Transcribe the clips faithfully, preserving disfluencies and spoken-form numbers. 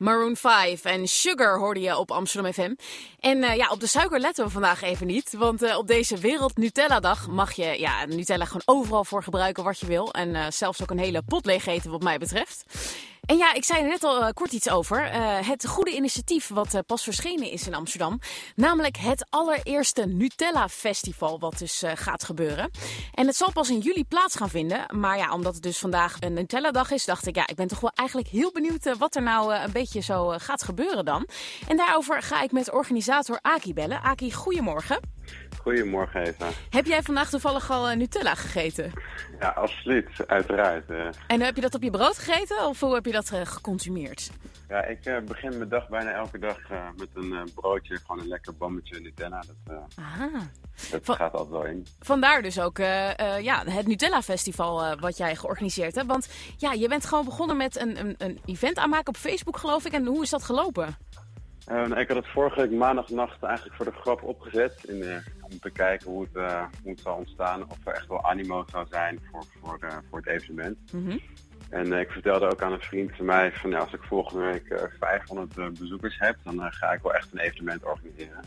Maroon vijf en Sugar hoorde je op Amsterdam F M. En uh, ja, op de suiker letten we vandaag even niet. Want uh, op deze Wereld Nutella Dag mag je ja, Nutella gewoon overal voor gebruiken wat je wil. En uh, zelfs ook een hele pot leeg eten wat mij betreft. En ja, ik zei er net al uh, kort iets over. Uh, het goede initiatief wat uh, pas verschenen is in Amsterdam. Namelijk het allereerste Nutella Festival wat dus uh, gaat gebeuren. En het zal pas in juli plaats gaan vinden. Maar ja, omdat het dus vandaag een Nutella dag is, dacht ik, ja, ik ben toch wel eigenlijk heel benieuwd uh, wat er nou uh, een beetje zo uh, gaat gebeuren dan. En daarover ga ik met organisator Aki bellen. Aki, goedemorgen. Goedemorgen, Eva. Heb jij vandaag toevallig al uh, Nutella gegeten? Ja, absoluut. Uiteraard. Uh. En heb je dat op je brood gegeten of hoe heb je dat uh, geconsumeerd? Ja, ik uh, begin mijn dag bijna elke dag uh, met een uh, broodje, gewoon een lekker bammetje Nutella. Dat, uh, Aha. dat Van, gaat altijd wel in. Vandaar dus ook uh, uh, ja, het Nutella Festival uh, wat jij georganiseerd hebt. Want ja, je bent gewoon begonnen met een, een, een event aanmaken op Facebook, geloof ik. En hoe is dat gelopen? Uh, nou, ik had het vorige week maandagnacht eigenlijk voor de grap opgezet. In, uh, om te kijken hoe het, uh, hoe het zou ontstaan. Of er echt wel animo zou zijn voor, voor, uh, voor het evenement. Mm-hmm. En uh, ik vertelde ook aan een vriend van mij van ja, als ik volgende week uh, vijfhonderd uh, bezoekers heb, dan uh, ga ik wel echt een evenement organiseren.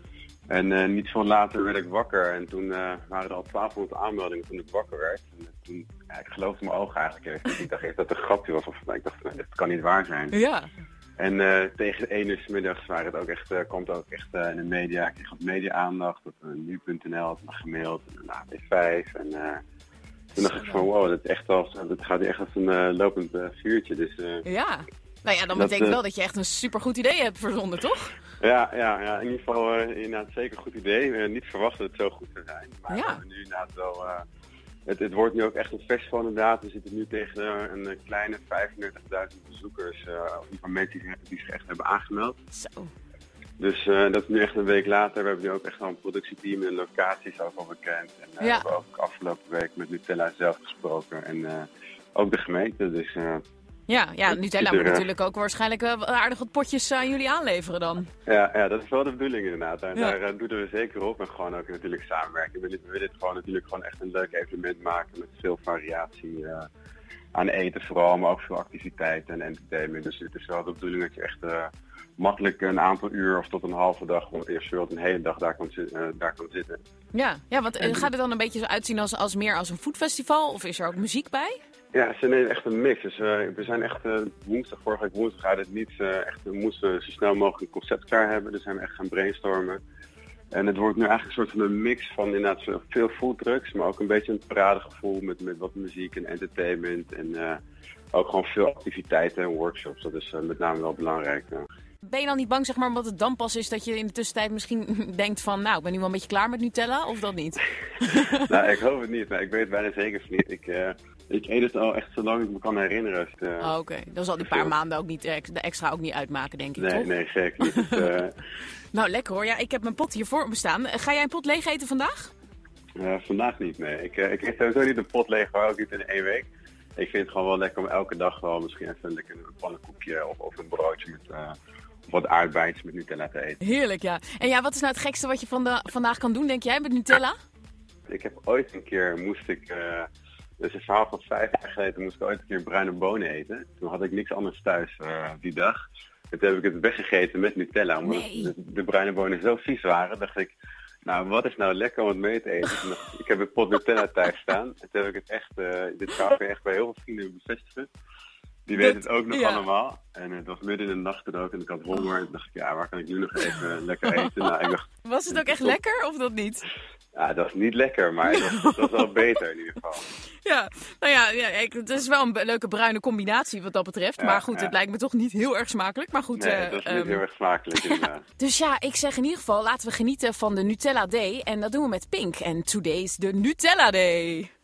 En uh, niet veel later werd ik wakker en toen uh, waren er al twaalfhonderd aanmeldingen toen ik wakker werd. En uh, toen, ja, ik geloofde mijn ogen eigenlijk even. Ik dacht eerst dat het een grapje was of ik dacht, nee, dit kan niet waar zijn. Ja. En uh, tegen één uur 's middags waren het ook echt, uh, komt ook echt uh, in de media. Ik kreeg wat media-aandacht, op uh, nu punt n l had me gemaild, en daarna B vijf. En uh, toen dacht ik van wow, dat, is echt als, dat gaat echt als een uh, lopend uh, vuurtje. Dus, uh, ja, nou ja, dan dat, betekent uh, wel dat je echt een supergoed idee hebt verzonnen, toch? Ja, ja, ja, in ieder geval uh, inderdaad zeker een goed idee. Uh, niet verwacht dat het zo goed zou zijn. Maar ja. we hebben nu inderdaad wel... Uh, Het, het wordt nu ook echt een festival inderdaad. We zitten nu tegen uh, een uh, kleine vijfendertigduizend bezoekers. Uh, van mensen die, die zich echt hebben aangemeld. Zo. Dus uh, dat is nu echt een week later. We hebben nu ook echt al een productieteam en locaties ook al bekend. En uh, ja. we hebben ook afgelopen week met Nutella zelf gesproken. En uh, ook de gemeente. Dus, uh, ja, ja, Nutella moet er, natuurlijk ook waarschijnlijk uh, aardig wat potjes aan jullie aanleveren dan. Ja, ja, dat is wel de bedoeling inderdaad. En ja. daar uh, doen we zeker op. En gewoon ook natuurlijk samenwerken. We willen, we willen het gewoon natuurlijk gewoon echt een leuk evenement maken met veel variatie uh, aan eten vooral, maar ook veel activiteiten en entertainment. Dus het is wel de bedoeling dat je echt uh, makkelijk een aantal uur of tot een halve dag, of eerst een hele dag daar kan, uh, daar kan zitten. Ja, ja, want uh, gaat het dan een beetje zo uitzien als, als meer als een foodfestival of is er ook muziek bij? Ja, ze nemen echt een mix. Dus, uh, we zijn echt uh, woensdag, vorige week woensdag uit het niet uh, echt, we moesten zo snel mogelijk een concept klaar hebben. Dus zijn we echt gaan brainstormen. En het wordt nu eigenlijk een soort van een mix van inderdaad veel foodtrucks, maar ook een beetje een paradegevoel met, met wat muziek en entertainment. En uh, ook gewoon veel activiteiten en workshops. Dat is uh, met name wel belangrijk. Uh. Ben je dan niet bang, zeg maar, omdat het dan pas is dat je in de tussentijd misschien denkt van, nou, ik ben nu wel een beetje klaar met Nutella, of dat niet? Nou, ik hoop het niet. Maar ik weet het bijna zeker van niet. Ik, uh, ik eet het al echt zolang ik me kan herinneren. Dus, uh, oh, Oké, okay. Dan zal die paar maanden ook niet, de extra ook niet uitmaken, denk ik, nee, toch? Nee, zeker niet. Dus, uh, nou, lekker hoor. Ja, ik heb mijn pot hier voor me staan. Ga jij een pot leeg eten vandaag? Uh, vandaag niet, nee. Ik, uh, ik eet sowieso niet een pot leeg, maar ook niet in één week. Ik vind het gewoon wel lekker om elke dag wel misschien even lekker een pannenkoekje of, of een broodje met uh, wat aardbeidjes met Nutella te eten. Heerlijk, ja. En ja, wat is nou het gekste wat je van de, vandaag kan doen, denk jij, met Nutella? Ik heb ooit een keer, moest ik, uh, dus een verhaal van vijf jaar geleden, moest ik ooit een keer bruine bonen eten. Toen had ik niks anders thuis uh, die dag. En toen heb ik het weggegeten met Nutella. Omdat nee. de, de bruine bonen zo vies waren, dacht ik, nou, wat is nou lekker om het mee te eten? Dacht, ik heb een pot Nutella thuis staan. En toen heb ik het echt, uh, dit kan ik echt bij heel veel vrienden bevestigen. Die weten het ook nog ja. allemaal. En het was midden in de nacht ook en ik had honger. En toen dacht ik, ja, waar kan ik nu nog even lekker eten? Nou, ik dacht, was het ook echt lekker of dat niet? Ja, dat is niet lekker, maar het was, het was wel beter in ieder geval. Ja, nou ja, ja ik, het is wel een leuke bruine combinatie wat dat betreft. Ja, maar goed, ja. Het lijkt me toch niet heel erg smakelijk. Maar goed, nee, uh, dat is niet um, heel erg smakelijk inderdaad. Dus ja, ik zeg in ieder geval, laten we genieten van de Nutella Day. En dat doen we met Pink. En today is de Nutella Day.